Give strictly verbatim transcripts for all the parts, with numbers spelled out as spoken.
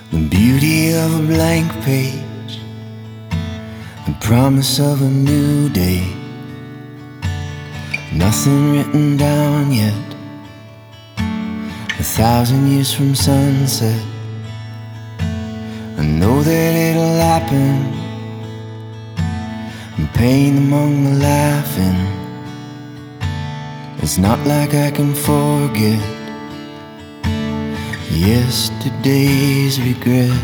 The beauty of a blank page, the promise of a new day. Nothing written down yet, a thousand years from sunset. I know that it'll happen, and pain among the laughing. It's not like I can forget yesterday's regret.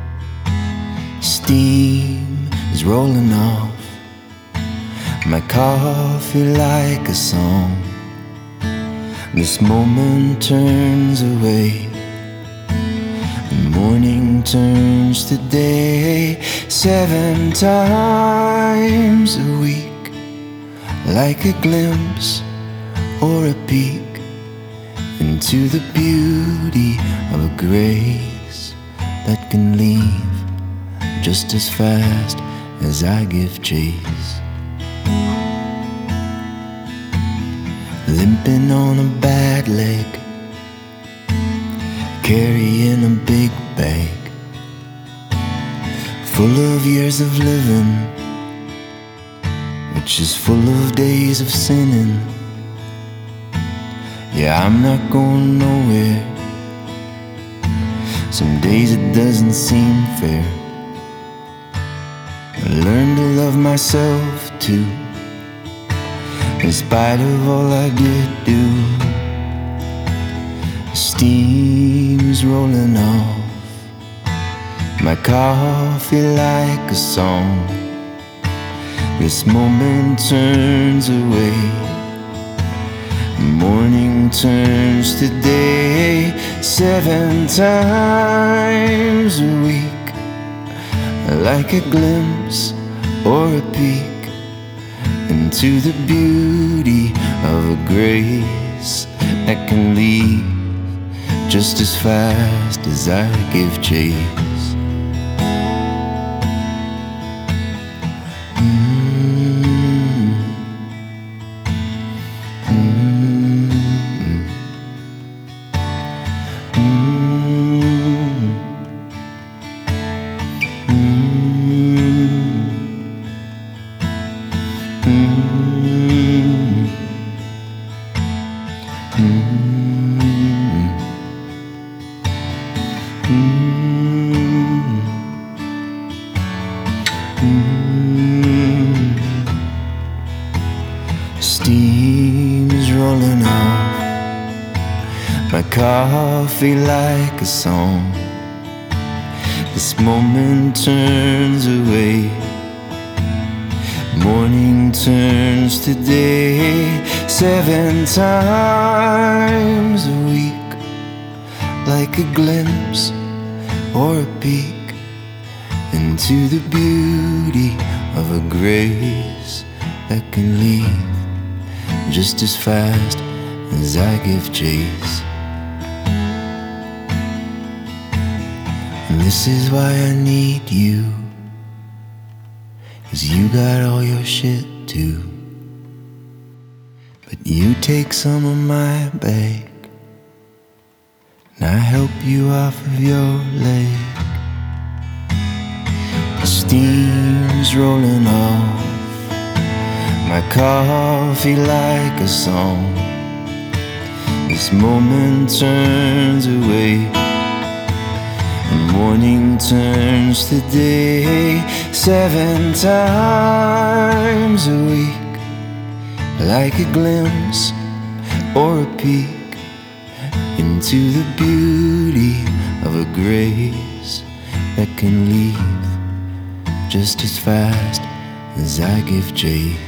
Steam is rolling off my coffee like a song. This moment turns away, and morning turns to day. Seven times a week, like a glimpse or a peek into the beauty of a grace that can leave just as fast as I give chase. Limping on a bad leg, carrying a big bag full of years of living, which is full of days of sinning. Yeah, I'm not going nowhere. Some days it doesn't seem fair. I learned to love myself too, in spite of all I did do. Steam's rolling off my coffee like a song. This moment turns away, morning turns to day. Seven times a week, like a glimpse or a peek into the beauty of a grace that can leave just as fast as I give chase. Mm-hmm. Mm-hmm. Steam is rolling off my coffee like a song. This moment turns away, morning turns to day. Seven times a week, like a glimpse or a peek into the beauty of a grace that can leave just as fast as I give chase. And this is why I need you, 'cause you got all your shit too. But you take some of my bag, and I help you off of your leg. The steam's rolling off my coffee like a song. This moment turns away, and morning turns to day. Seven times a week, like a glimpse or a peek into the beauty of a grace that can leave just as fast as I give chase.